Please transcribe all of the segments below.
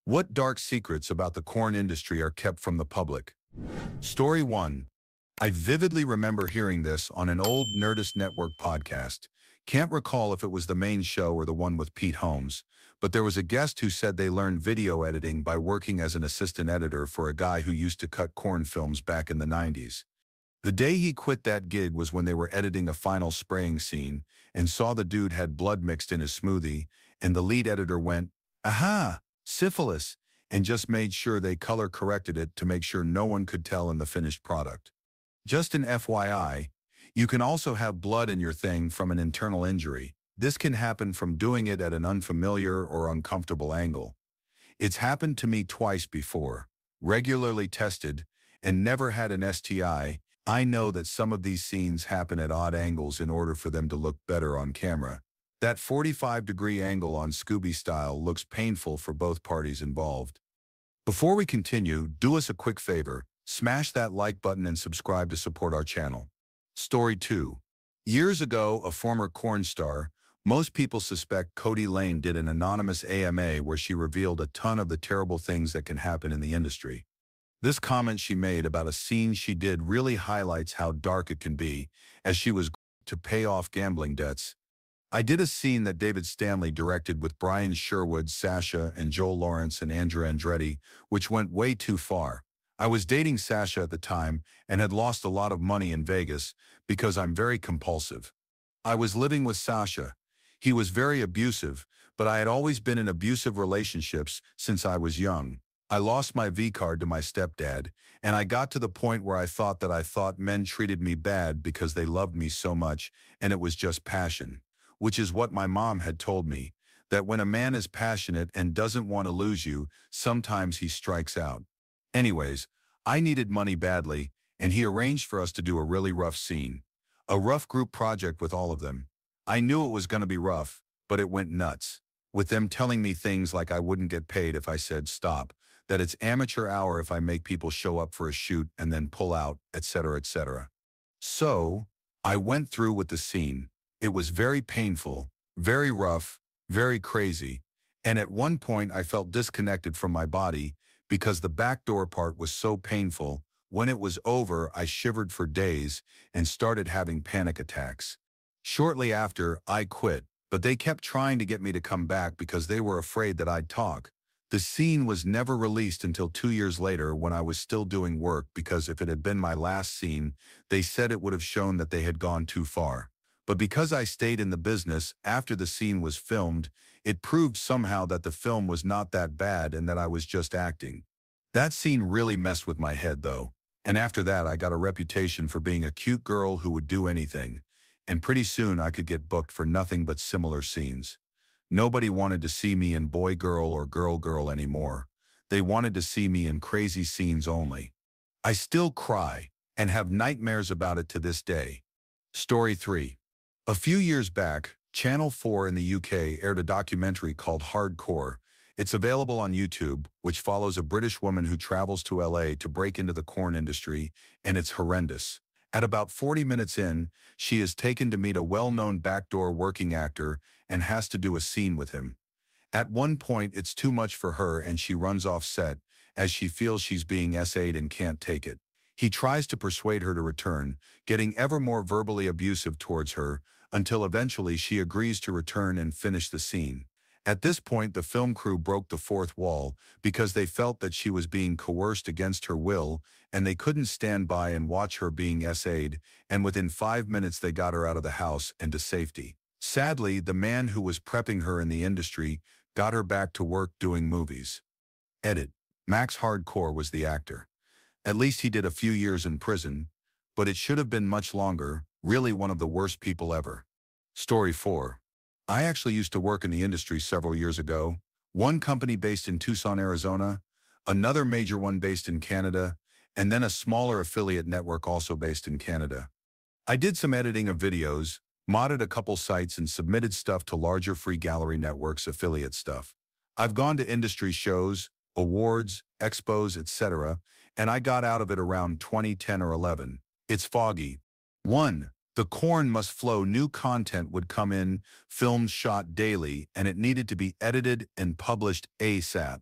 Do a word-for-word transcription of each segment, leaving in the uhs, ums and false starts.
What dark secrets about the corn industry are kept from the public? Story one. I vividly remember hearing this on an old Nerdist Network podcast. Can't recall if it was the main show or the one with Pete Holmes, but there was a guest who said they learned video editing by working as an assistant editor for a guy who used to cut corn films back in the nineties. The day he quit that gig was when they were editing a final spraying scene and saw the dude had blood mixed in his smoothie, and the lead editor went, "Aha, syphilis," and just made sure they color corrected it to make sure no one could tell in the finished product. Just an F Y I, you can also have blood in your thing from an internal injury. This can happen from doing it at an unfamiliar or uncomfortable angle. It's happened to me twice before. Regularly tested and never had an S T I. I know that some of these scenes happen at odd angles in order for them to look better on camera. That forty-five degree angle on Scooby Style looks painful for both parties involved. Before we continue, do us a quick favor. Smash that like button and subscribe to support our channel. Story two. Years ago, a former corn star, most people suspect Cody Lane, did an anonymous A M A where she revealed a ton of the terrible things that can happen in the industry. This comment she made about a scene she did really highlights how dark it can be, as she was to pay off gambling debts. I did a scene that David Stanley directed with Brian Sherwood, Sasha, and Joel Lawrence and Andrew Andretti, which went way too far. I was dating Sasha at the time and had lost a lot of money in Vegas because I'm very compulsive. I was living with Sasha. He was very abusive, but I had always been in abusive relationships since I was young. I lost my V-card to my stepdad, and I got to the point where I thought that I thought men treated me bad because they loved me so much, and it was just passion. Which is what my mom had told me, that when a man is passionate and doesn't want to lose you, sometimes he strikes out. Anyways, I needed money badly, and he arranged for us to do a really rough scene. A rough group project with all of them. I knew it was going to be rough, but it went nuts. With them telling me things like I wouldn't get paid if I said stop, that it's amateur hour if I make people show up for a shoot and then pull out, et cetera, et cetera. So, I went through with the scene. It was very painful, very rough, very crazy, and at one point I felt disconnected from my body because the backdoor part was so painful. When it was over, I shivered for days and started having panic attacks. Shortly after, I quit, but they kept trying to get me to come back because they were afraid that I'd talk. The scene was never released until two years later when I was still doing work, because if it had been my last scene, they said it would have shown that they had gone too far. But because I stayed in the business after the scene was filmed, it proved somehow that the film was not that bad and that I was just acting. That scene really messed with my head though, and after that I got a reputation for being a cute girl who would do anything, and pretty soon I could get booked for nothing but similar scenes. Nobody wanted to see me in boy-girl or girl-girl anymore. They wanted to see me in crazy scenes only. I still cry and have nightmares about it to this day. Story three. A few years back, Channel four in the U K aired a documentary called Hardcore. It's available on YouTube, which follows a British woman who travels to L A to break into the corn industry, and it's horrendous. At about forty minutes in, she is taken to meet a well-known backdoor working actor and has to do a scene with him. At one point, it's too much for her and she runs off set as she feels she's being S A'd and can't take it. He tries to persuade her to return, getting ever more verbally abusive towards her, until eventually she agrees to return and finish the scene. At this point, the film crew broke the fourth wall because they felt that she was being coerced against her will, and they couldn't stand by and watch her being S A'd, and within five minutes they got her out of the house and to safety. Sadly, the man who was prepping her in the industry got her back to work doing movies. Edit. Max Hardcore was the actor. At least he did a few years in prison, but it should have been much longer. Really one of the worst people ever. Story four. I actually used to work in the industry several years ago. One company based in Tucson, Arizona, another major one based in Canada, and then a smaller affiliate network also based in Canada. I did some editing of videos, modded a couple sites, and submitted stuff to larger free gallery networks, affiliate stuff. I've gone to industry shows, awards, expos, et cetera, and I got out of it around twenty ten or eleven. It's foggy. one. The corn must flow. New content would come in, films shot daily, and it needed to be edited and published ASAP.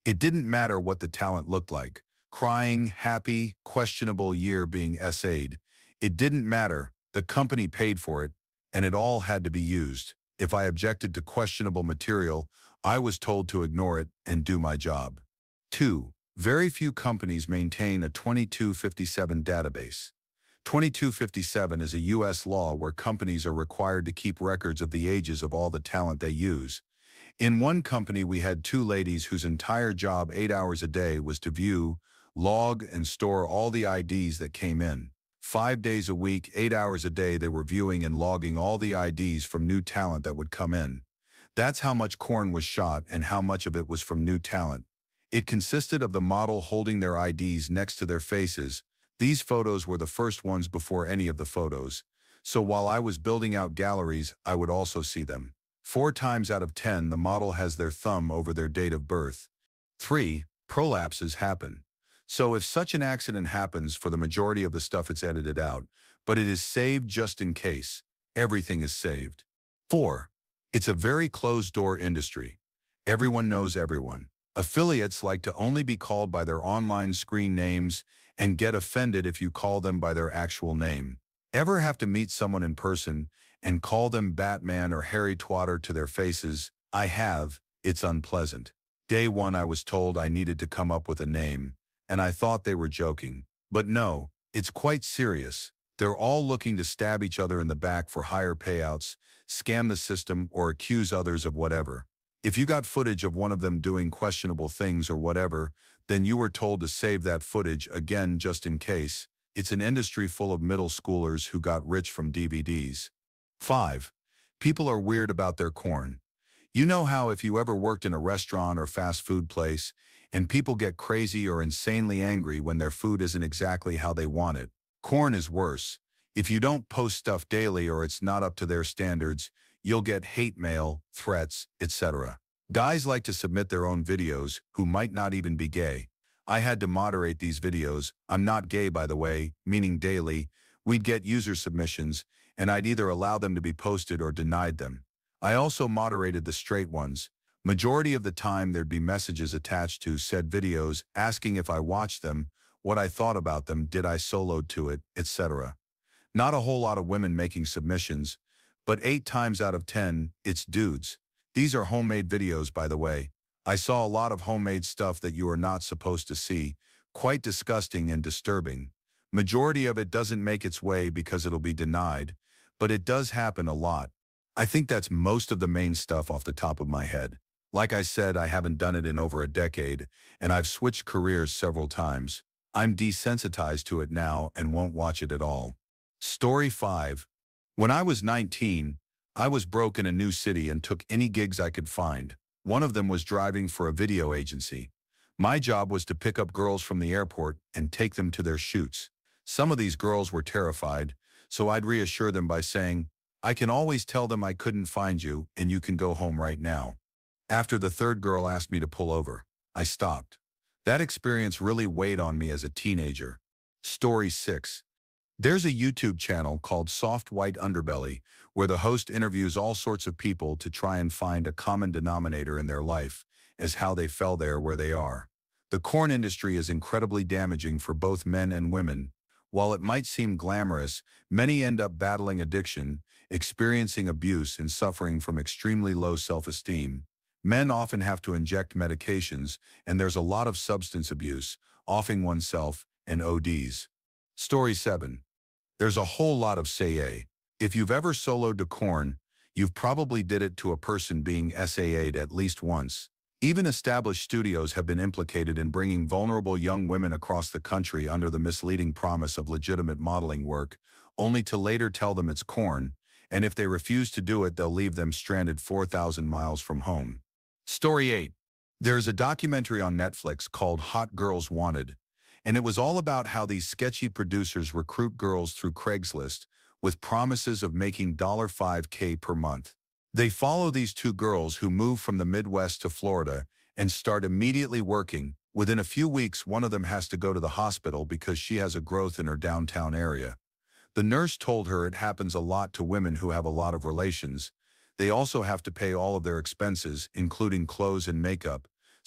It didn't matter what the talent looked like. Crying, happy, questionable year being essayed. It didn't matter. The company paid for it, and it all had to be used. If I objected to questionable material, I was told to ignore it and do my job. two. Very few companies maintain a twenty-two fifty-seven database. twenty-two fifty-seven is a U S law where companies are required to keep records of the ages of all the talent they use. In one company, we had two ladies whose entire job eight hours a day was to view, log, and store all the I Ds that came in. Five days a week, eight hours a day, they were viewing and logging all the I Ds from new talent that would come in. That's how much corn was shot and how much of it was from new talent. It consisted of the model holding their I Ds next to their faces. These photos were the first ones before any of the photos. So while I was building out galleries, I would also see them. Four times out of ten, the model has their thumb over their date of birth. three. Prolapses happen. So if such an accident happens, for the majority of the stuff it's edited out, but it is saved just in case. Everything is saved. four. It's a very closed-door industry. Everyone knows everyone. Affiliates like to only be called by their online screen names and get offended if you call them by their actual name. Ever have to meet someone in person and call them Batman or Harry Twatter to their faces? I have. It's unpleasant. Day one, I was told I needed to come up with a name, and I thought they were joking. But no, it's quite serious. They're all looking to stab each other in the back for higher payouts, scam the system, or accuse others of whatever. If you got footage of one of them doing questionable things or whatever, then you were told to save that footage again just in case. It's an industry full of middle schoolers who got rich from D V Ds. five. People are weird about their corn. You know how if you ever worked in a restaurant or fast food place, and people get crazy or insanely angry when their food isn't exactly how they want it? Corn is worse. If you don't post stuff daily or it's not up to their standards, you'll get hate mail, threats, et cetera. Guys like to submit their own videos who might not even be gay. I had to moderate these videos. I'm not gay, by the way, meaning daily. We'd get user submissions, and I'd either allow them to be posted or denied them. I also moderated the straight ones. Majority of the time, there'd be messages attached to said videos asking if I watched them, what I thought about them, did I solo to it, et cetera. Not a whole lot of women making submissions, but eight times out of ten, it's dudes. These are homemade videos, by the way. I saw a lot of homemade stuff that you are not supposed to see, quite disgusting and disturbing. Majority of it doesn't make its way because it'll be denied, but it does happen a lot. I think that's most of the main stuff off the top of my head. Like I said, I haven't done it in over a decade, and I've switched careers several times. I'm desensitized to it now and won't watch it at all. Story five. When I was nineteen, I was broke in a new city and took any gigs I could find. One of them was driving for a video agency. My job was to pick up girls from the airport and take them to their shoots. Some of these girls were terrified, so I'd reassure them by saying, I can always tell them I couldn't find you and you can go home right now. After the third girl asked me to pull over, I stopped. That experience really weighed on me as a teenager. Story six. There's a YouTube channel called Soft White Underbelly where the host interviews all sorts of people to try and find a common denominator in their life as how they fell there where they are. The corn industry is incredibly damaging for both men and women. While it might seem glamorous, many end up battling addiction, experiencing abuse, and suffering from extremely low self-esteem. Men often have to inject medications, and there's a lot of substance abuse, offing oneself, and O Ds. Story seven. There's a whole lot of S A A. If you've ever soloed to corn, you've probably did it to a person being S A A'd at least once. Even established studios have been implicated in bringing vulnerable young women across the country under the misleading promise of legitimate modeling work, only to later tell them it's corn, and if they refuse to do it, they'll leave them stranded four thousand miles from home. Story eight. There's a documentary on Netflix called Hot Girls Wanted, and it was all about how these sketchy producers recruit girls through Craigslist with promises of making five K per month. They follow these two girls who move from the Midwest to Florida and start immediately working. Within a few weeks, one of them has to go to the hospital because she has a growth in her downtown area. The nurse told her it happens a lot to women who have a lot of relations. They also have to pay all of their expenses, including clothes and makeup,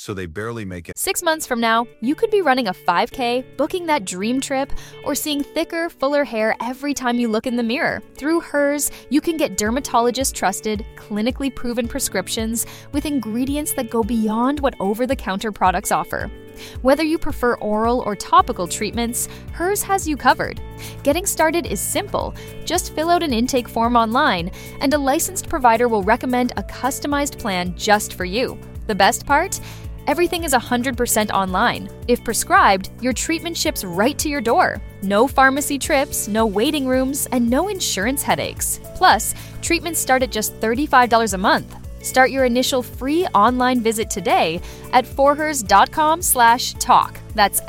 so they barely make it. Six months from now, you could be running a five K, booking that dream trip, or seeing thicker, fuller hair every time you look in the mirror. Through Hers, you can get dermatologist-trusted, clinically proven prescriptions with ingredients that go beyond what over-the-counter products offer. Whether you prefer oral or topical treatments, Hers has you covered. Getting started is simple. Just fill out an intake form online, and a licensed provider will recommend a customized plan just for you. The best part? Everything is one hundred percent online. If prescribed, your treatment ships right to your door. No pharmacy trips, no waiting rooms, and no insurance headaches. Plus, treatments start at just thirty-five dollars a month. Start your initial free online visit today at forhers.com slash talk. That's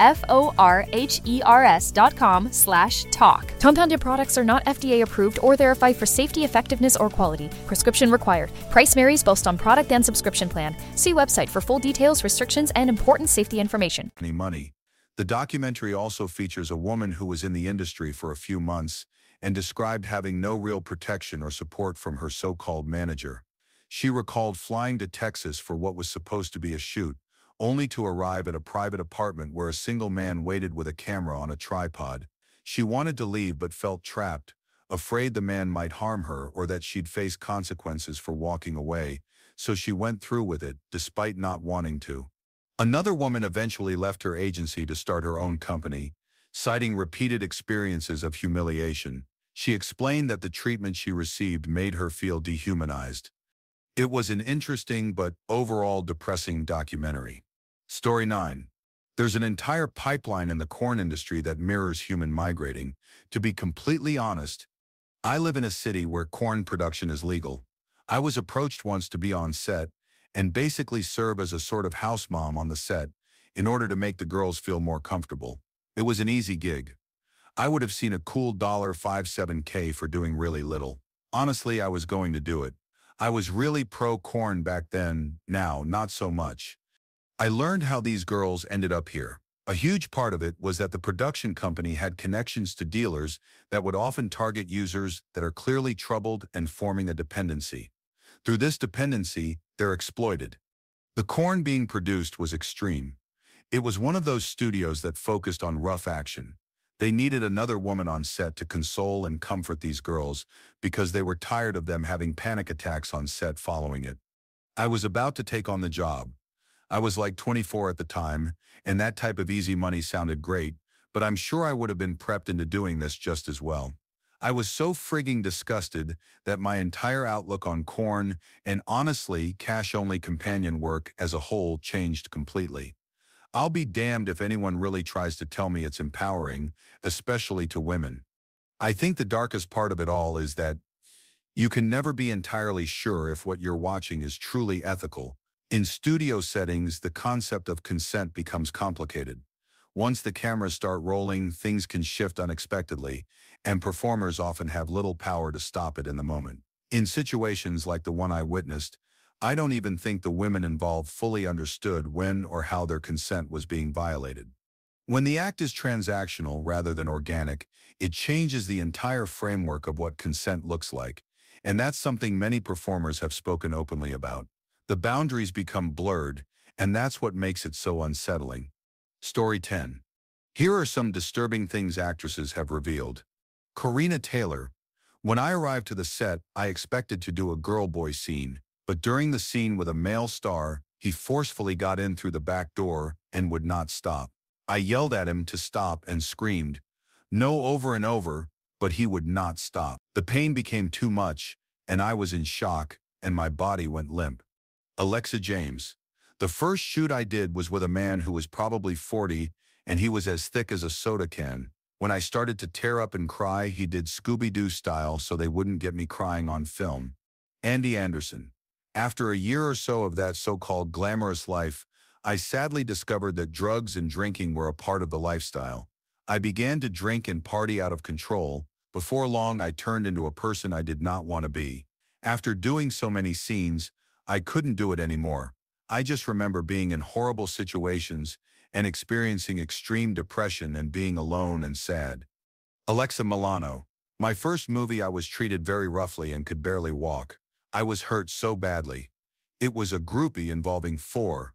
F-O-R-H-E-R-S dot com slash talk. Compounded products are not F D A approved or verified for safety, effectiveness, or quality. Prescription required. Price varies based on product and subscription plan. See website for full details, restrictions, and important safety information. Any money. The documentary also features a woman who was in the industry for a few months and described having no real protection or support from her so-called manager. She recalled flying to Texas for what was supposed to be a shoot, only to arrive at a private apartment where a single man waited with a camera on a tripod. She wanted to leave but felt trapped, afraid the man might harm her or that she'd face consequences for walking away, so she went through with it, despite not wanting to. Another woman eventually left her agency to start her own company, citing repeated experiences of humiliation. She explained that the treatment she received made her feel dehumanized. It was an interesting but overall depressing documentary. Story nine. There's an entire pipeline in the corn industry that mirrors human migrating. To be completely honest, I live in a city where corn production is legal. I was approached once to be on set and basically serve as a sort of house mom on the set in order to make the girls feel more comfortable. It was an easy gig. I would have seen a cool five seven K for doing really little. Honestly, I was going to do it. I was really pro-corn back then, now not so much. I learned how these girls ended up here. A huge part of it was that the production company had connections to dealers that would often target users that are clearly troubled and forming a dependency. Through this dependency, they're exploited. The corn being produced was extreme. It was one of those studios that focused on rough action. They needed another woman on set to console and comfort these girls because they were tired of them having panic attacks on set following it. I was about to take on the job. I was like twenty-four at the time, and that type of easy money sounded great, but I'm sure I would have been prepped into doing this just as well. I was so frigging disgusted that my entire outlook on corn and honestly cash-only companion work as a whole changed completely. I'll be damned if anyone really tries to tell me it's empowering, especially to women. I think the darkest part of it all is that you can never be entirely sure if what you're watching is truly ethical. In studio settings, the concept of consent becomes complicated. Once the cameras start rolling, things can shift unexpectedly, and performers often have little power to stop it in the moment. In situations like the one I witnessed, I don't even think the women involved fully understood when or how their consent was being violated. When the act is transactional rather than organic, it changes the entire framework of what consent looks like, and that's something many performers have spoken openly about. The boundaries become blurred, and that's what makes it so unsettling. Story ten. Here are some disturbing things actresses have revealed. Corina Taylor. When I arrived to the set, I expected to do a girl-boy scene. But during the scene with a male star, he forcefully got in through the back door and would not stop. I yelled at him to stop and screamed, "No," over and over, but he would not stop. The pain became too much, and I was in shock, and my body went limp. Alexa James. The first shoot I did was with a man who was probably forty, and he was as thick as a soda can. When I started to tear up and cry, he did Scooby-Doo style so they wouldn't get me crying on film. Andy Anderson. After a year or so of that so-called glamorous life, I sadly discovered that drugs and drinking were a part of the lifestyle. I began to drink and party out of control. Before long, I turned into a person I did not want to be. After doing so many scenes, I couldn't do it anymore. I just remember being in horrible situations and experiencing extreme depression and being alone and sad. Alexa Milano. My first movie, I was treated very roughly and could barely walk. I was hurt so badly. It was a groupie involving four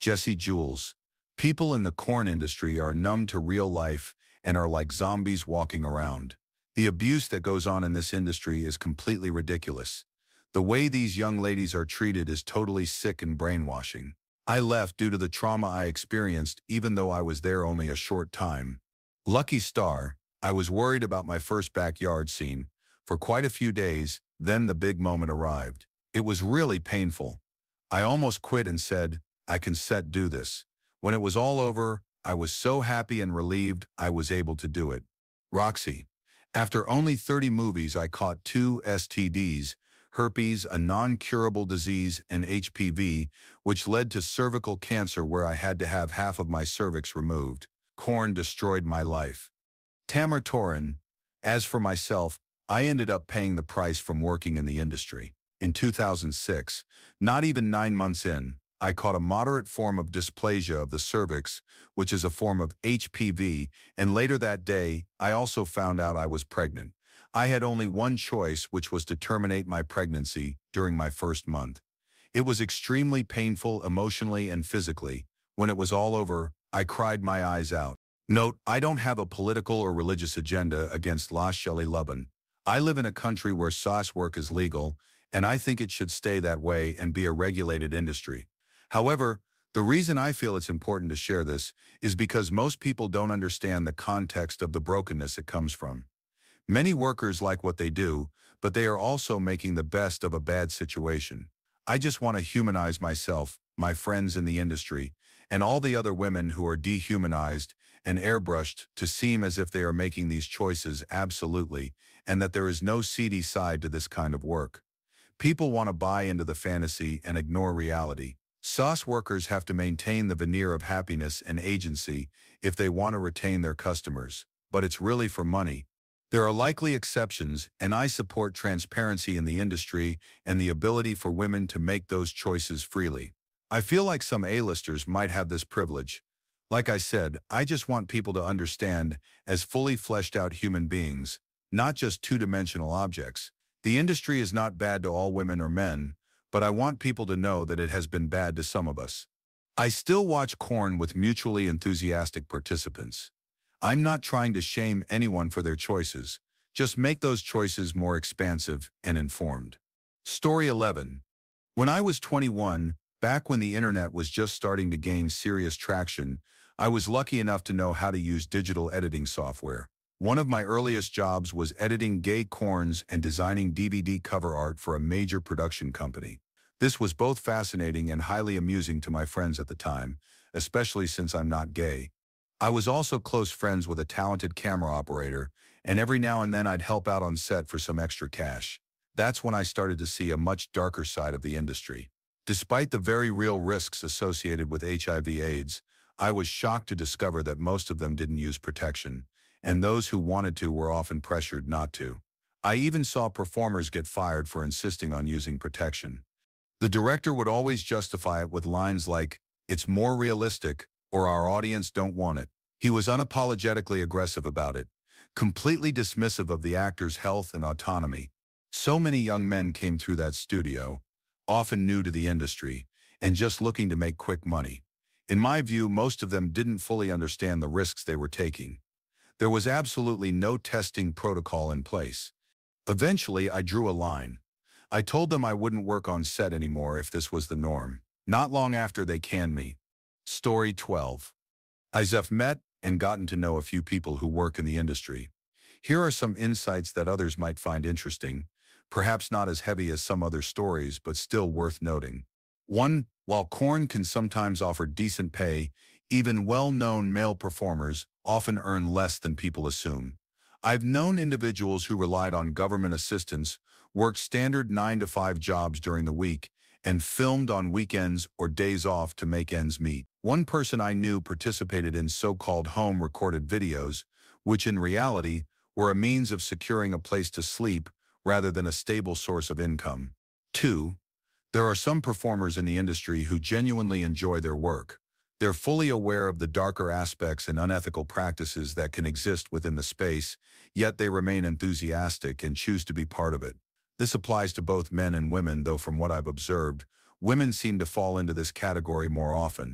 Jesse Jules. People in the corn industry are numb to real life and are like zombies walking around. The abuse that goes on in this industry is completely ridiculous. The way these young ladies are treated is totally sick and brainwashing. I left due to the trauma I experienced even though I was there only a short time. Lucky star, I was worried about my first backyard scene for quite a few days, then the big moment arrived. It was really painful. I almost quit and said, I can set do this. When it was all over, I was so happy and relieved I was able to do it. Roxy. After only thirty movies, I caught two S T Ds, herpes, a non-curable disease, and H P V, which led to cervical cancer where I had to have half of my cervix removed. Corn destroyed my life. Tamar Torin. As for myself, I ended up paying the price from working in the industry. In two thousand six, not even nine months in, I caught a moderate form of dysplasia of the cervix, which is a form of H P V, and later that day, I also found out I was pregnant. I had only one choice, which was to terminate my pregnancy during my first month. It was extremely painful emotionally and physically. When it was all over, I cried my eyes out. Note, I don't have a political or religious agenda against La Shelley Lubin. I live in a country where S O S work is legal, and I think it should stay that way and be a regulated industry. However, the reason I feel it's important to share this is because most people don't understand the context of the brokenness it comes from. Many workers like what they do, but they are also making the best of a bad situation. I just want to humanize myself, my friends in the industry, and all the other women who are dehumanized and airbrushed to seem as if they are making these choices absolutely, and that there is no seedy side to this kind of work. People want to buy into the fantasy and ignore reality. S O S workers have to maintain the veneer of happiness and agency if they want to retain their customers, but it's really for money. There are likely exceptions, and I support transparency in the industry and the ability for women to make those choices freely. I feel like some A-listers might have this privilege. Like I said, I just want people to understand as fully fleshed out human beings, not just two-dimensional objects. The industry is not bad to all women or men, but I want people to know that it has been bad to some of us. I still watch corn with mutually enthusiastic participants. I'm not trying to shame anyone for their choices, just make those choices more expansive and informed. Story eleven. When I was twenty-one, back when the internet was just starting to gain serious traction, I was lucky enough to know how to use digital editing software. One of my earliest jobs was editing gay corns and designing D V D cover art for a major production company. This was both fascinating and highly amusing to my friends at the time, especially since I'm not gay. I was also close friends with a talented camera operator, and every now and then I'd help out on set for some extra cash. That's when I started to see a much darker side of the industry. Despite the very real risks associated with H I V AIDS, I was shocked to discover that most of them didn't use protection, and those who wanted to were often pressured not to. I even saw performers get fired for insisting on using protection. The director would always justify it with lines like, "It's more realistic," or "Our audience don't want it." He was unapologetically aggressive about it, completely dismissive of the actor's health and autonomy. So many young men came through that studio, often new to the industry, and just looking to make quick money. In my view, most of them didn't fully understand the risks they were taking. There was absolutely no testing protocol in place. Eventually, I drew a line. I told them I wouldn't work on set anymore if this was the norm. Not long after, they canned me. Story twelve. I've met and gotten to know a few people who work in the industry. Here are some insights that others might find interesting, perhaps not as heavy as some other stories, but still worth noting. One, while corn can sometimes offer decent pay, even well-known male performers often earn less than people assume. I've known individuals who relied on government assistance, worked standard nine to five jobs during the week, and filmed on weekends or days off to make ends meet. One person I knew participated in so-called home-recorded videos, which in reality were a means of securing a place to sleep rather than a stable source of income. Two, there are some performers in the industry who genuinely enjoy their work. They're fully aware of the darker aspects and unethical practices that can exist within the space, yet they remain enthusiastic and choose to be part of it. This applies to both men and women, though from what I've observed, women seem to fall into this category more often.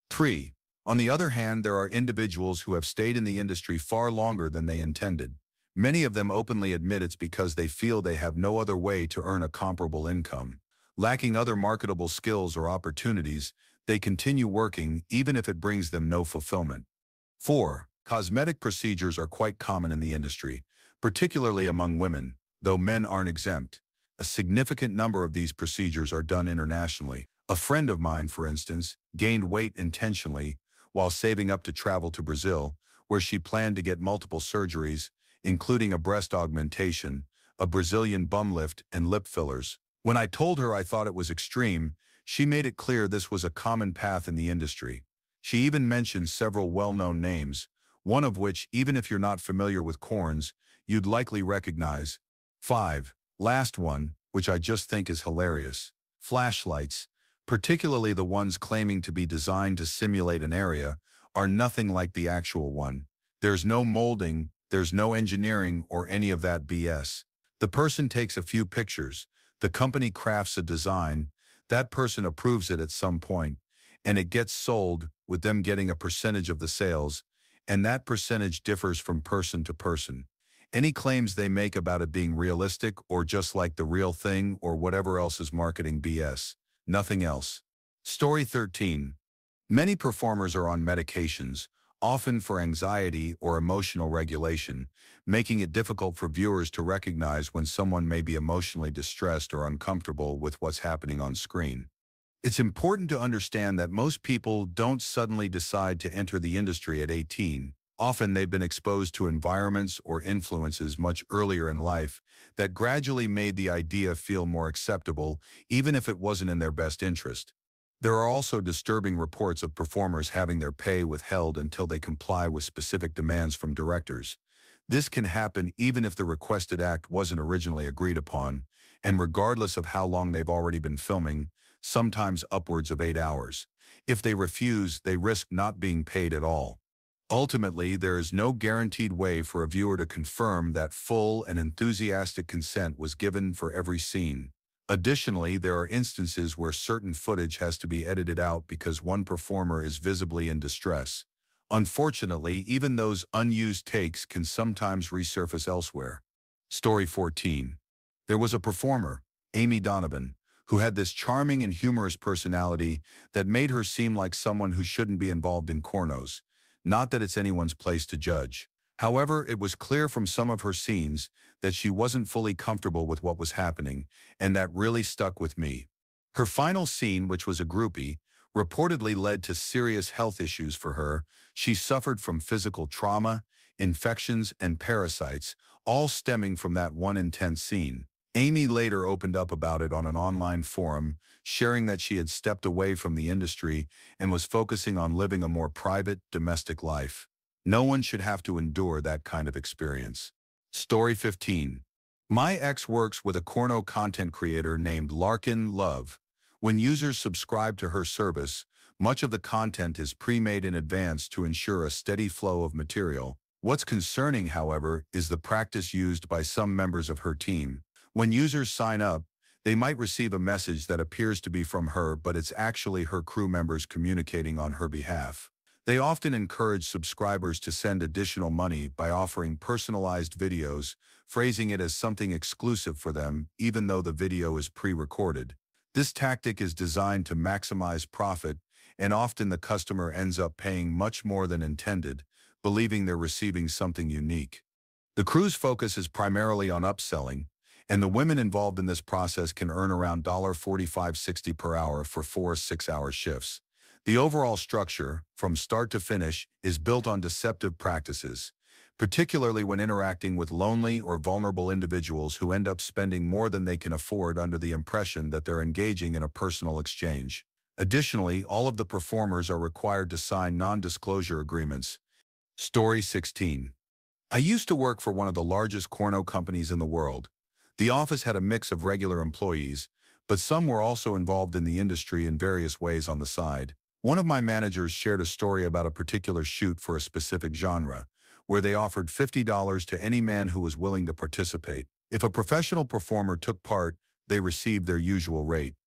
Three. On the other hand, there are individuals who have stayed in the industry far longer than they intended. Many of them openly admit it's because they feel they have no other way to earn a comparable income. Lacking other marketable skills or opportunities, they continue working even if it brings them no fulfillment. Four. Cosmetic procedures are quite common in the industry, particularly among women, though men aren't exempt. A significant number of these procedures are done internationally. A friend of mine, for instance, gained weight intentionally while saving up to travel to Brazil, where she planned to get multiple surgeries, including a breast augmentation, a Brazilian bum lift, and lip fillers. When I told her I thought it was extreme, she made it clear this was a common path in the industry. She even mentioned several well-known names, one of which, even if you're not familiar with corns, you'd likely recognize. Five. Last one, which I just think is hilarious. Flashlights, particularly the ones claiming to be designed to simulate an area, are nothing like the actual one. There's no molding, there's no engineering or any of that B S. The person takes a few pictures, the company crafts a design, that person approves it at some point, and it gets sold, with them getting a percentage of the sales, and that percentage differs from person to person. Any claims they make about it being realistic or just like the real thing or whatever else is marketing B S. Nothing else. Story thirteen. Many performers are on medications, often for anxiety or emotional regulation, making it difficult for viewers to recognize when someone may be emotionally distressed or uncomfortable with what's happening on screen. It's important to understand that most people don't suddenly decide to enter the industry at eighteen. Often they've been exposed to environments or influences much earlier in life that gradually made the idea feel more acceptable, even if it wasn't in their best interest. There are also disturbing reports of performers having their pay withheld until they comply with specific demands from directors. This can happen even if the requested act wasn't originally agreed upon, and regardless of how long they've already been filming, sometimes upwards of eight hours. If they refuse, they risk not being paid at all. Ultimately, there is no guaranteed way for a viewer to confirm that full and enthusiastic consent was given for every scene. Additionally, there are instances where certain footage has to be edited out because one performer is visibly in distress. Unfortunately, even those unused takes can sometimes resurface elsewhere. Story fourteen. There was a performer, Amy Donovan, who had this charming and humorous personality that made her seem like someone who shouldn't be involved in cornos. Not that it's anyone's place to judge. However, it was clear from some of her scenes that she wasn't fully comfortable with what was happening, and that really stuck with me. Her final scene, which was a groupie, reportedly led to serious health issues for her. She suffered from physical trauma, infections, and parasites, all stemming from that one intense scene. Amy later opened up about it on an online forum, sharing that she had stepped away from the industry and was focusing on living a more private, domestic life. No one should have to endure that kind of experience. Story fifteen. My ex works with a corno content creator named Larkin Love. When users subscribe to her service, much of the content is pre-made in advance to ensure a steady flow of material. What's concerning, however, is the practice used by some members of her team. When users sign up, they might receive a message that appears to be from her, but it's actually her crew members communicating on her behalf. They often encourage subscribers to send additional money by offering personalized videos, phrasing it as something exclusive for them, even though the video is pre-recorded. This tactic is designed to maximize profit, and often the customer ends up paying much more than intended, believing they're receiving something unique. The crew's focus is primarily on upselling, and the women involved in this process can earn around forty-five to sixty dollars per hour for four six-hour shifts. The overall structure, from start to finish, is built on deceptive practices, particularly when interacting with lonely or vulnerable individuals who end up spending more than they can afford under the impression that they're engaging in a personal exchange. Additionally, all of the performers are required to sign non-disclosure agreements. Story sixteen. I used to work for one of the largest corno companies in the world. The office had a mix of regular employees, but some were also involved in the industry in various ways on the side. One of my managers shared a story about a particular shoot for a specific genre, where they offered fifty dollars to any man who was willing to participate. If a professional performer took part, they received their usual rate.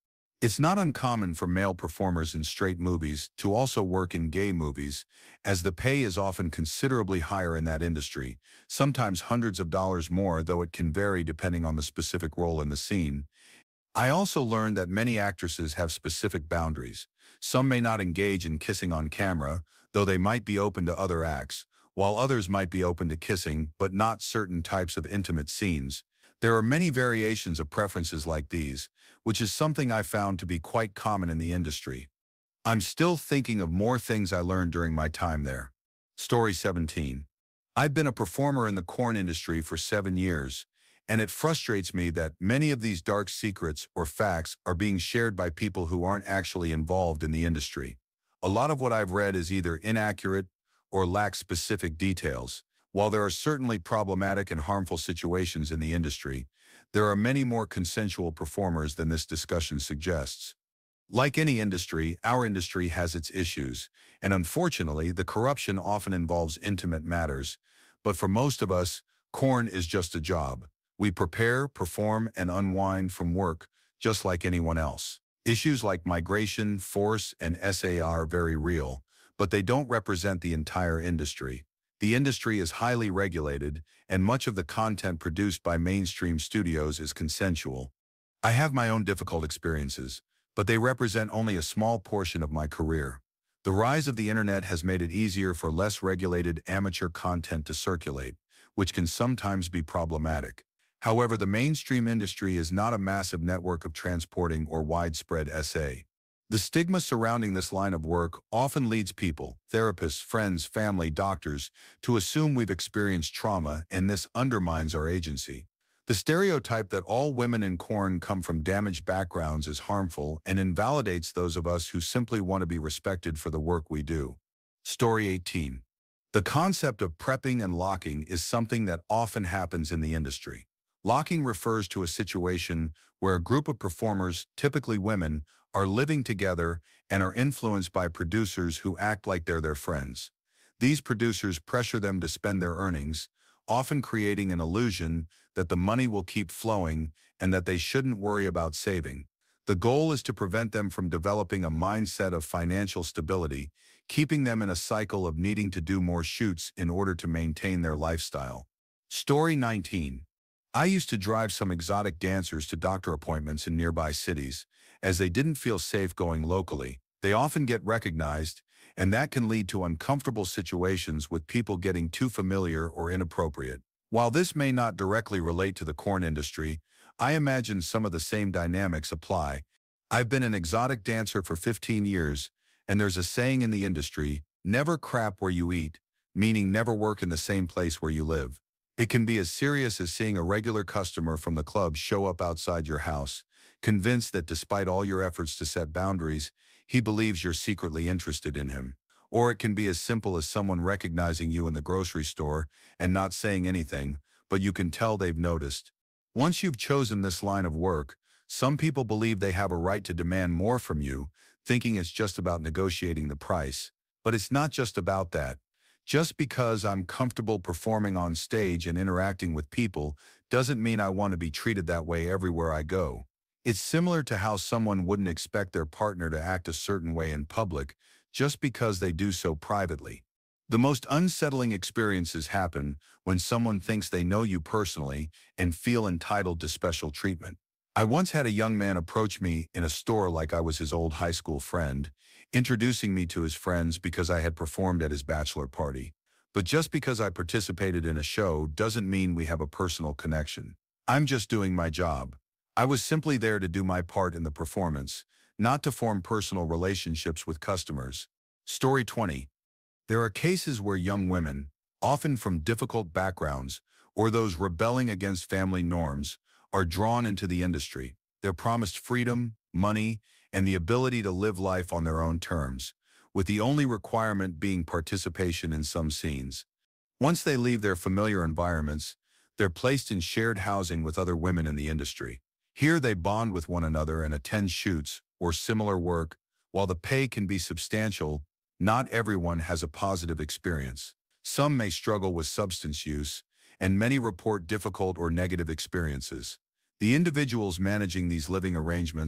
It's not uncommon for male performers in straight movies to also work in gay movies, as the pay is often considerably higher in that industry, sometimes hundreds of dollars more, though it can vary depending on the specific role in the scene. I also learned that many actresses have specific boundaries. Some may not engage in kissing on camera, though they might be open to other acts, while others might be open to kissing but not certain types of intimate scenes. There are many variations of preferences like these, which is something I found to be quite common in the industry. I'm still thinking of more things I learned during my time there. Story seventeen. I've been a performer in the corn industry for seven years, and it frustrates me that many of these dark secrets or facts are being shared by people who aren't actually involved in the industry. A lot of what I've read is either inaccurate or lacks specific details. While there are certainly problematic and harmful situations in the industry, there are many more consensual performers than this discussion suggests. Like any industry, our industry has its issues, and unfortunately, the corruption often involves intimate matters. But for most of us, corn is just a job. We prepare, perform, and unwind from work just like anyone else. Issues like migration, force, and S A R are very real, but they don't represent the entire industry. The industry is highly regulated, and much of the content produced by mainstream studios is consensual. I have my own difficult experiences, but they represent only a small portion of my career. The rise of the internet has made it easier for less regulated amateur content to circulate, which can sometimes be problematic. However, the mainstream industry is not a massive network of transporting or widespread S A. The stigma surrounding this line of work often leads people, therapists, friends, family, doctors, to assume we've experienced trauma, and this undermines our agency. The stereotype that all women in corn come from damaged backgrounds is harmful and invalidates those of us who simply want to be respected for the work we do. Story eighteen. The concept of prepping and locking is something that often happens in the industry. Locking refers to a situation where a group of performers, typically women, are living together and are influenced by producers who act like they're their friends. These producers pressure them to spend their earnings, often creating an illusion that the money will keep flowing and that they shouldn't worry about saving. The goal is to prevent them from developing a mindset of financial stability, keeping them in a cycle of needing to do more shoots in order to maintain their lifestyle. Story nineteen. I used to drive some exotic dancers to doctor appointments in nearby cities, as they didn't feel safe going locally. They often get recognized, and that can lead to uncomfortable situations with people getting too familiar or inappropriate. While this may not directly relate to the corn industry, I imagine some of the same dynamics apply. I've been an exotic dancer for fifteen years, and there's a saying in the industry, never crap where you eat, meaning never work in the same place where you live. It can be as serious as seeing a regular customer from the club show up outside your house, convinced that despite all your efforts to set boundaries, he believes you're secretly interested in him. Or it can be as simple as someone recognizing you in the grocery store and not saying anything, but you can tell they've noticed. Once you've chosen this line of work, some people believe they have a right to demand more from you, thinking it's just about negotiating the price. But it's not just about that. Just because I'm comfortable performing on stage and interacting with people doesn't mean I want to be treated that way everywhere I go. It's similar to how someone wouldn't expect their partner to act a certain way in public just because they do so privately. The most unsettling experiences happen when someone thinks they know you personally and feel entitled to special treatment. I once had a young man approach me in a store like I was his old high school friend, introducing me to his friends because I had performed at his bachelor party. But just because I participated in a show doesn't mean we have a personal connection. I'm just doing my job. I was simply there to do my part in the performance, not to form personal relationships with customers. Story twenty. There are cases where young women, often from difficult backgrounds or those rebelling against family norms, are drawn into the industry. They're promised freedom, money, and the ability to live life on their own terms, with the only requirement being participation in some scenes. Once they leave their familiar environments, they're placed in shared housing with other women in the industry. Here they bond with one another and attend shoots or similar work. While the pay can be substantial, not everyone has a positive experience. Some may struggle with substance use, and many report difficult or negative experiences. The individuals managing these living arrangements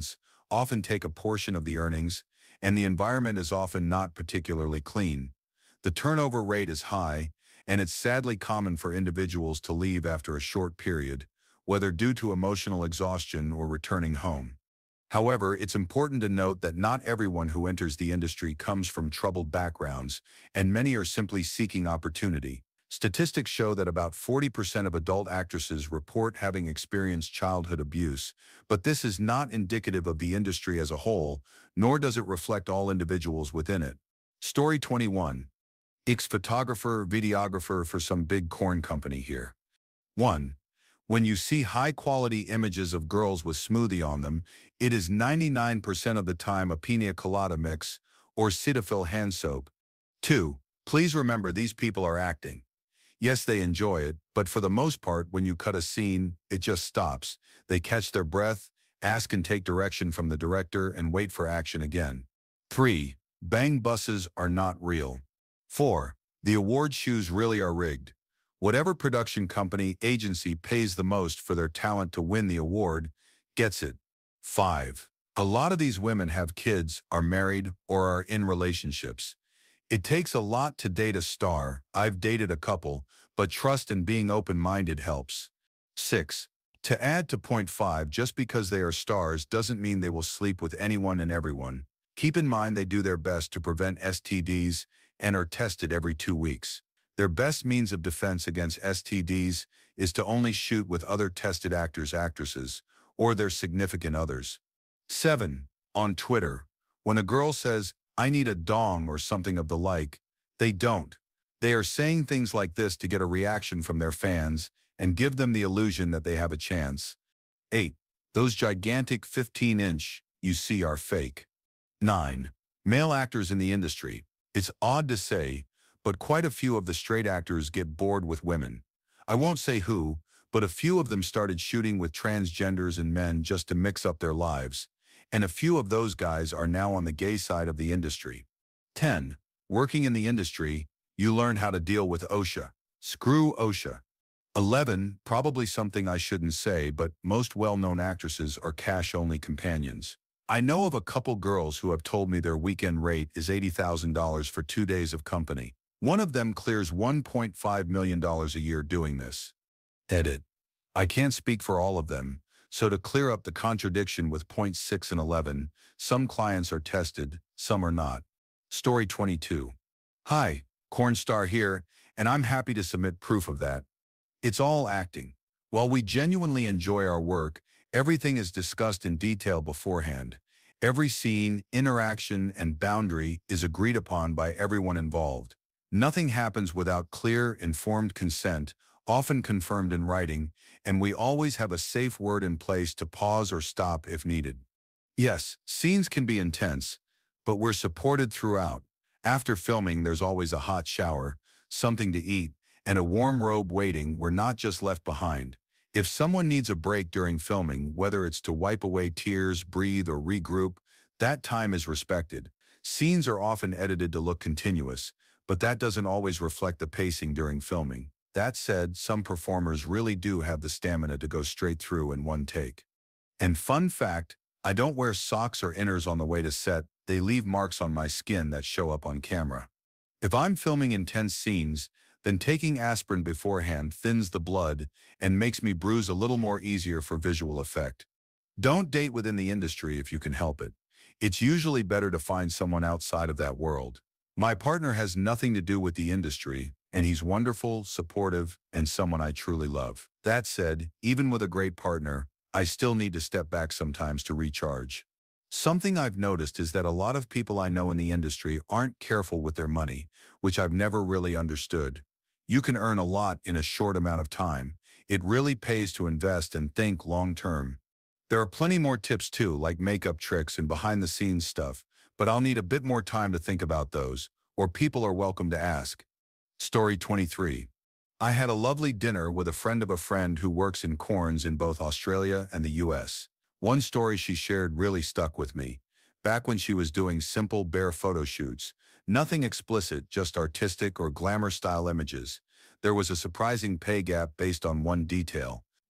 often take a portion of the earnings, and the environment is often not particularly clean. The turnover rate is high, and it's sadly common for individuals to leave after a short period, whether due to emotional exhaustion or returning home. However, it's important to note that not everyone who enters the industry comes from troubled backgrounds, and many are simply seeking opportunity. Statistics show that about forty percent of adult actresses report having experienced childhood abuse, but this is not indicative of the industry as a whole, nor does it reflect all individuals within it. Story twenty-one. Ex-photographer, videographer for some big corn company here. one. When you see high-quality images of girls with smoothie on them, it is ninety-nine percent of the time a pina colada mix or Cetaphil hand soap. two. Please remember these people are acting. Yes, they enjoy it, but for the most part, when you cut a scene, it just stops. They catch their breath, ask and take direction from the director, and wait for action again. three. Bang buses are not real. four. The award shoes really are rigged. Whatever production company, agency pays the most for their talent to win the award gets it. five. A lot of these women have kids, are married, or are in relationships. It takes a lot to date a star. I've dated a couple, but trust and being open-minded helps. six. To add to point five, just because they are stars doesn't mean they will sleep with anyone and everyone. Keep in mind they do their best to prevent S T Ds and are tested every two weeks. Their best means of defense against S T Ds is to only shoot with other tested actors, actresses, or their significant others. seven. On Twitter, when a girl says, "I need a dong" or something of the like, they don't. They are saying things like this to get a reaction from their fans and give them the illusion that they have a chance. eight. Those gigantic fifteen inch you see are fake. nine. Male actors in the industry. It's odd to say, but quite a few of the straight actors get bored with women. I won't say who, but a few of them started shooting with transgenders and men just to mix up their lives, and a few of those guys are now on the gay side of the industry. ten. Working in the industry, you learn how to deal with OSHA. Screw OSHA. eleven. Probably something I shouldn't say, but most well-known actresses are cash-only companions. I know of a couple girls who have told me their weekend rate is eighty thousand dollars for two days of company. One of them clears one point five million dollars a year doing this. Edit. I can't speak for all of them, so to clear up the contradiction with point six and eleven, some clients are tested, some are not. Story twenty-two. Hi, Cornstar here, and I'm happy to submit proof of that. It's all acting. While we genuinely enjoy our work, everything is discussed in detail beforehand. Every scene, interaction, and boundary is agreed upon by everyone involved. Nothing happens without clear, informed consent, often confirmed in writing, and we always have a safe word in place to pause or stop if needed. Yes, scenes can be intense, but we're supported throughout. After filming, there's always a hot shower, something to eat, and a warm robe waiting. We're not just left behind. If someone needs a break during filming, whether it's to wipe away tears, breathe, or regroup, that time is respected. Scenes are often edited to look continuous, but that doesn't always reflect the pacing during filming. That said, some performers really do have the stamina to go straight through in one take. And fun fact, I don't wear socks or inners on the way to set. They leave marks on my skin that show up on camera. If I'm filming intense scenes, then taking aspirin beforehand thins the blood and makes me bruise a little more easier for visual effect. Don't date within the industry if you can help it. It's usually better to find someone outside of that world. My partner has nothing to do with the industry, and he's wonderful, supportive, and someone I truly love. That said, even with a great partner, I still need to step back sometimes to recharge. Something I've noticed is that a lot of people I know in the industry aren't careful with their money, which I've never really understood. You can earn a lot in a short amount of time. It really pays to invest and think long-term. There are plenty more tips too, like makeup tricks and behind-the-scenes stuff, but I'll need a bit more time to think about those, or people are welcome to ask. Story twenty-three. I had a lovely dinner with a friend of a friend who works in corns in both Australia and the U S. One story she shared really stuck with me. Back when she was doing simple bare photo shoots, nothing explicit, just artistic or glamour-style images, there was a surprising pay gap based on one detail.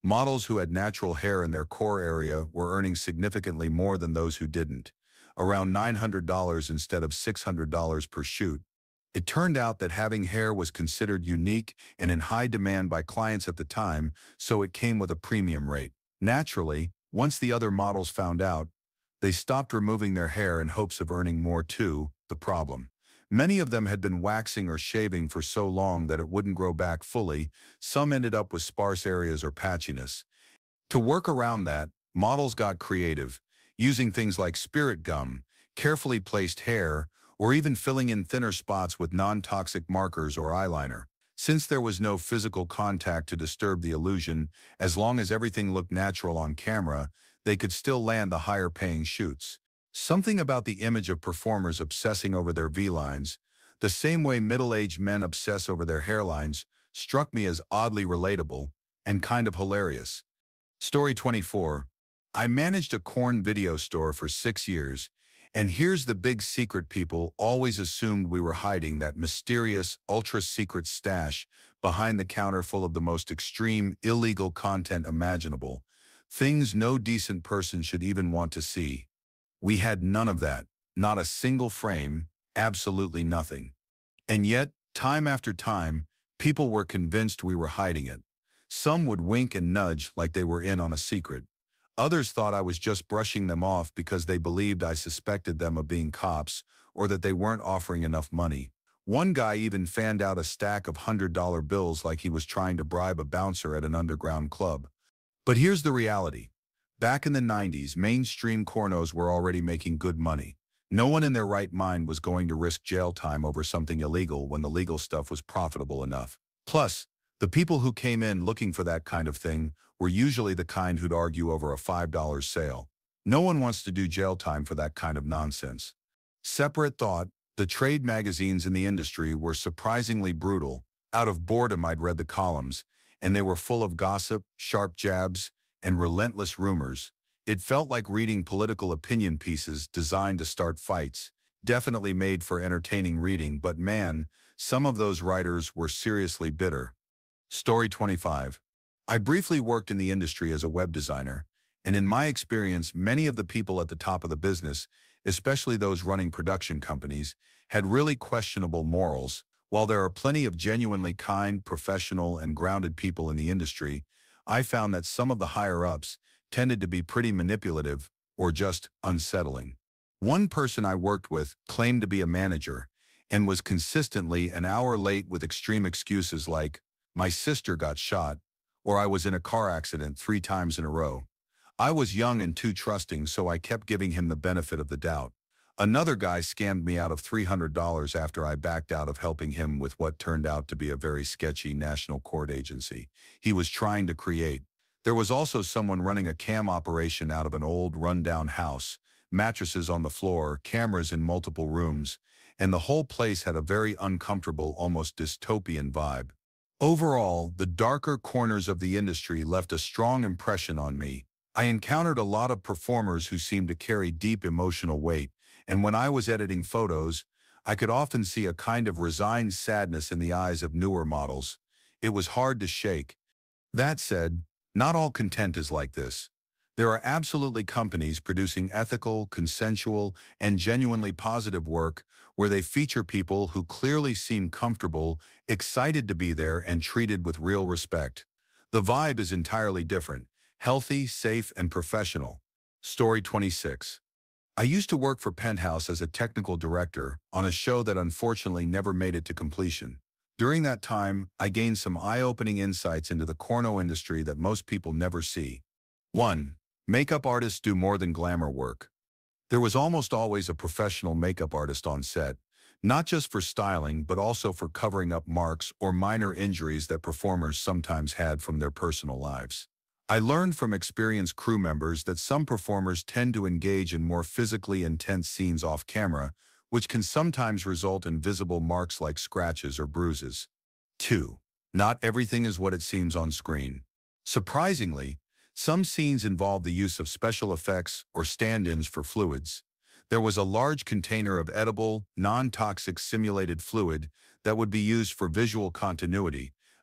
Models who had natural hair in their core area were earning significantly more than those who didn't, around nine hundred dollars instead of six hundred dollars per shoot. It turned out that having hair was considered unique and in high demand by clients at the time, so it came with a premium rate. Naturally, once the other models found out, they stopped removing their hair in hopes of earning more too. The problem. Many of them had been waxing or shaving for so long that it wouldn't grow back fully. Some ended up with sparse areas or patchiness. To work around that, models got creative, using things like spirit gum, carefully placed hair, or even filling in thinner spots with non-toxic markers or eyeliner. Since there was no physical contact to disturb the illusion, as long as everything looked natural on camera, they could still land the higher-paying shoots. Something about the image of performers obsessing over their V-lines, the same way middle-aged men obsess over their hairlines, struck me as oddly relatable and kind of hilarious. Story twenty-four. I managed a corn video store for six years, and here's the big secret: people always assumed we were hiding that mysterious, ultra-secret stash behind the counter full of the most extreme, illegal content imaginable, things no decent person should even want to see. We had none of that, not a single frame, absolutely nothing. And yet, time after time, people were convinced we were hiding it. Some would wink and nudge like they were in on a secret. Others thought I was just brushing them off because they believed I suspected them of being cops or that they weren't offering enough money. One guy even fanned out a stack of one hundred dollar bills like he was trying to bribe a bouncer at an underground club. But here's the reality. Back in the nineties, mainstream cornos were already making good money. No one in their right mind was going to risk jail time over something illegal when the legal stuff was profitable enough. Plus, the people who came in looking for that kind of thing were usually the kind who'd argue over a five dollar sale. No one wants to do jail time for that kind of nonsense. Separate thought, the trade magazines in the industry were surprisingly brutal. Out of boredom, I'd read the columns, and they were full of gossip, sharp jabs, and relentless rumors. It felt like reading political opinion pieces designed to start fights, definitely made for entertaining reading, but man, some of those writers were seriously bitter. Story twenty-five. I briefly worked in the industry as a web designer, and in my experience, many of the people at the top of the business, especially those running production companies, had really questionable morals. While there are plenty of genuinely kind, professional, and grounded people in the industry, I found that some of the higher-ups tended to be pretty manipulative or just unsettling. One person I worked with claimed to be a manager and was consistently an hour late with extreme excuses like, "My sister got shot," or "I was in a car accident three times in a row." I was young and too trusting, so I kept giving him the benefit of the doubt. Another guy scammed me out of three hundred dollars after I backed out of helping him with what turned out to be a very sketchy national court agency he was trying to create. There was also someone running a cam operation out of an old, rundown house, mattresses on the floor, cameras in multiple rooms, and the whole place had a very uncomfortable, almost dystopian vibe. Overall, the darker corners of the industry left a strong impression on me. I encountered a lot of performers who seemed to carry deep emotional weight, and when I was editing photos, I could often see a kind of resigned sadness in the eyes of newer models. It was hard to shake. That said, not all content is like this. There are absolutely companies producing ethical, consensual, and genuinely positive work where they feature people who clearly seem comfortable, excited to be there, and treated with real respect. The vibe is entirely different, healthy, safe, and professional. Story twenty-six. I used to work for Penthouse as a technical director on a show that unfortunately never made it to completion. During that time, I gained some eye-opening insights into the corno industry that most people never see. one. Makeup artists do more than glamour work. There was almost always a professional makeup artist on set, not just for styling but also for covering up marks or minor injuries that performers sometimes had from their personal lives. I learned from experienced crew members that some performers tend to engage in more physically intense scenes off camera, which can sometimes result in visible marks like scratches or bruises. two. Not everything is what it seems on screen. Surprisingly, some scenes involve the use of special effects or stand-ins for fluids. There was a large container of edible, non-toxic simulated fluid that would be used for visual continuity,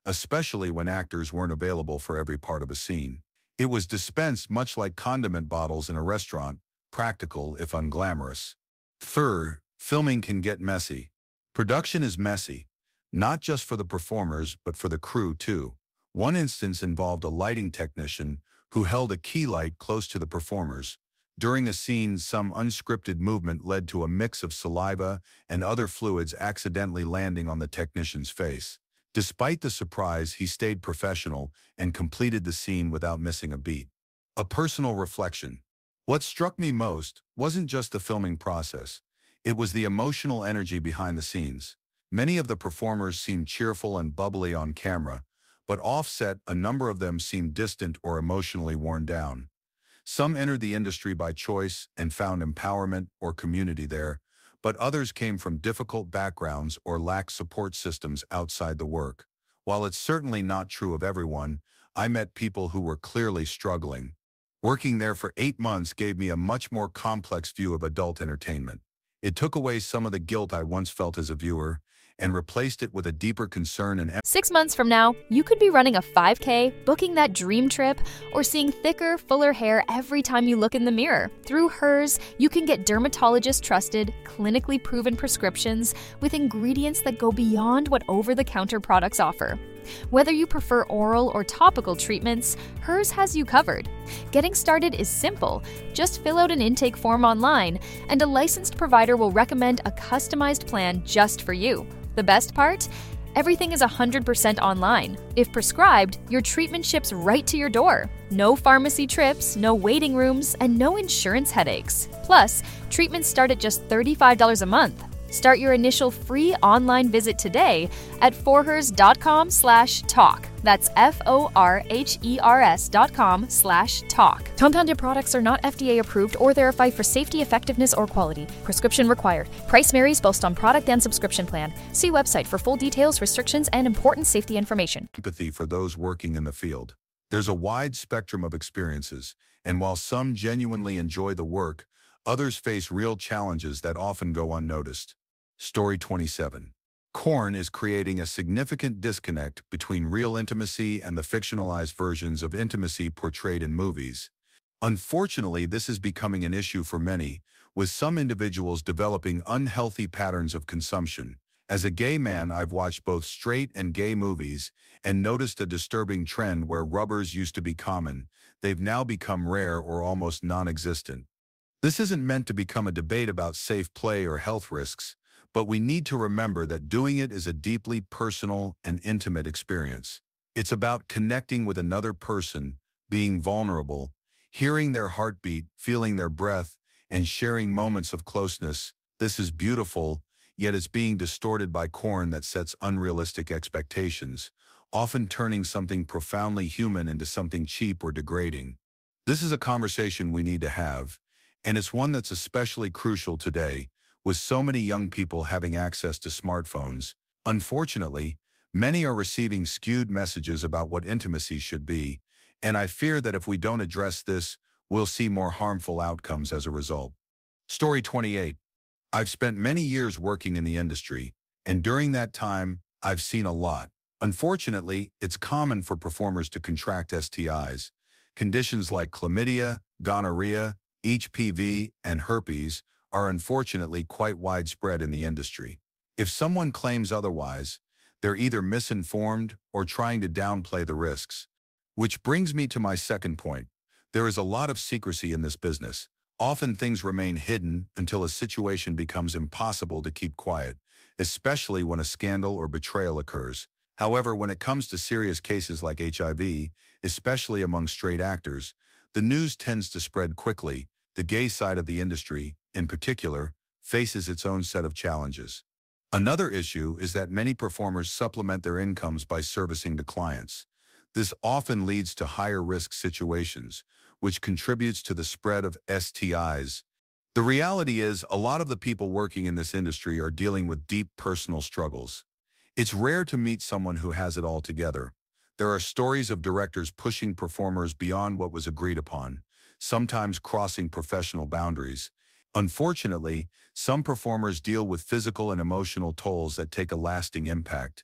especially when actors weren't available for every part of a scene. It was dispensed much like condiment bottles in a restaurant, practical if unglamorous. Third, filming can get messy. Production is messy, not just for the performers but for the crew too. One instance involved a lighting technician who held a key light close to the performers. During a scene, some unscripted movement led to a mix of saliva and other fluids accidentally landing on the technician's face. Despite the surprise, he stayed professional and completed the scene without missing a beat. A personal reflection. What struck me most wasn't just the filming process. It was the emotional energy behind the scenes. Many of the performers seemed cheerful and bubbly on camera, but offset, a number of them seemed distant or emotionally worn down. Some entered the industry by choice and found empowerment or community there, but others came from difficult backgrounds or lacked support systems outside the work. While it's certainly not true of everyone, I met people who were clearly struggling. Working there for eight months gave me a much more complex view of adult entertainment. It took away some of the guilt I once felt as a viewer and replaced it with a deeper concern and empathy. Six months from now, you could be running a five K, booking that dream trip, or seeing thicker, fuller hair every time you look in the mirror. Through Hers, you can get dermatologist-trusted, clinically proven prescriptions with ingredients that go beyond what over-the-counter products offer. Whether you prefer oral or topical treatments, Hers has you covered. Getting started is simple. Just fill out an intake form online, and a licensed provider will recommend a customized plan just for you. The best part? Everything is one hundred percent online. If prescribed, your treatment ships right to your door. No pharmacy trips, no waiting rooms, and no insurance headaches. Plus, treatments start at just thirty-five dollars a month. Start your initial free online visit today at forhers dot com slash talk. That's F O R H E R S dot com slash talk. Compounded products are not F D A approved or verified for safety, effectiveness, or quality. Prescription required. Price varies based on product and subscription plan. See website for full details, restrictions, and important safety information. Empathy for those working in the field. There's a wide spectrum of experiences, and while some genuinely enjoy the work, others face real challenges that often go unnoticed. Story twenty-seven. Korn is creating a significant disconnect between real intimacy and the fictionalized versions of intimacy portrayed in movies. Unfortunately, this is becoming an issue for many, with some individuals developing unhealthy patterns of consumption. As a gay man, I've watched both straight and gay movies and noticed a disturbing trend where rubbers used to be common. They've now become rare or almost non-existent. This isn't meant to become a debate about safe play or health risks, but we need to remember that doing it is a deeply personal and intimate experience. It's about connecting with another person, being vulnerable, hearing their heartbeat, feeling their breath, and sharing moments of closeness. This is beautiful, yet it's being distorted by Korn that sets unrealistic expectations, often turning something profoundly human into something cheap or degrading. This is a conversation we need to have, and it's one that's especially crucial today, with so many young people having access to smartphones. Unfortunately, many are receiving skewed messages about what intimacy should be, and I fear that if we don't address this, we'll see more harmful outcomes as a result. Story twenty-eight. I've spent many years working in the industry, and during that time, I've seen a lot. Unfortunately, it's common for performers to contract S T Is. Conditions like chlamydia, gonorrhea, H P V, and herpes are unfortunately quite widespread in the industry. If someone claims otherwise, they're either misinformed or trying to downplay the risks. Which brings me to my second point. There is a lot of secrecy in this business. Often things remain hidden until a situation becomes impossible to keep quiet, especially when a scandal or betrayal occurs. However, when it comes to serious cases like H I V, especially among straight actors, the news tends to spread quickly. The gay side of the industry, in particular, faces its own set of challenges. Another issue is that many performers supplement their incomes by servicing to clients. This often leads to higher risk situations, which contributes to the spread of S T Is. The reality is, a lot of the people working in this industry are dealing with deep personal struggles. It's rare to meet someone who has it all together. There are stories of directors pushing performers beyond what was agreed upon, sometimes crossing professional boundaries. Unfortunately, some performers deal with physical and emotional tolls that take a lasting impact.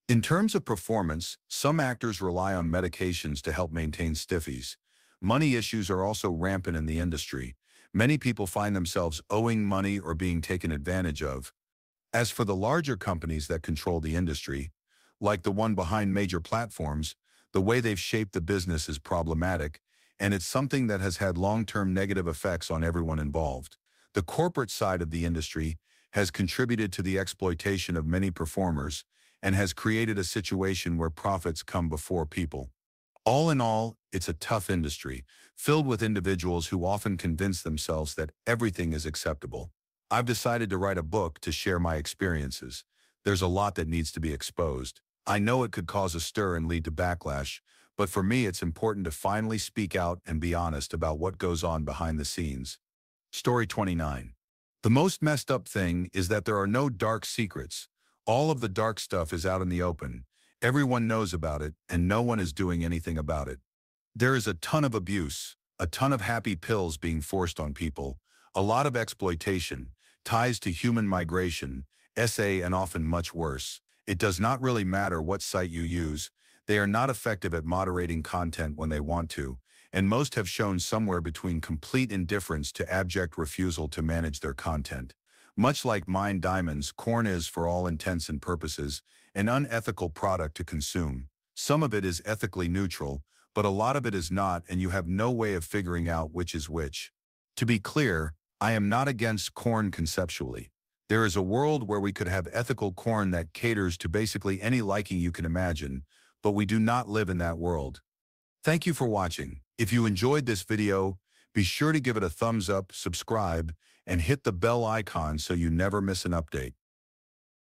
In terms of performance, some actors rely on medications to help maintain stiffies. Money issues are also rampant in the industry. Many people find themselves owing money or being taken advantage of. As for the larger companies that control the industry, like the one behind major platforms, the way they've shaped the business is problematic, and it's something that has had long-term negative effects on everyone involved. The corporate side of the industry has contributed to the exploitation of many performers and has created a situation where profits come before people. All in all, it's a tough industry, filled with individuals who often convince themselves that everything is acceptable. I've decided to write a book to share my experiences. There's a lot that needs to be exposed. I know it could cause a stir and lead to backlash, but for me it's important to finally speak out and be honest about what goes on behind the scenes. Story twenty-nine. The most messed up thing is that there are no dark secrets. All of the dark stuff is out in the open. Everyone knows about it, and no one is doing anything about it. There is a ton of abuse, a ton of happy pills being forced on people, a lot of exploitation, ties to human migration, S A, and often much worse. It does not really matter what site you use. They are not effective at moderating content when they want to, and most have shown somewhere between complete indifference to abject refusal to manage their content. Much like Mind Diamonds, Korn is, for all intents and purposes, an unethical product to consume. Some of it is ethically neutral, but a lot of it is not, and you have no way of figuring out which is which. To be clear, I am not against Korn conceptually. There is a world where we could have ethical Korn that caters to basically any liking you can imagine, but we do not live in that world. Thank you for watching. If you enjoyed this video, be sure to give it a thumbs up, subscribe, and hit the bell icon so you never miss an update.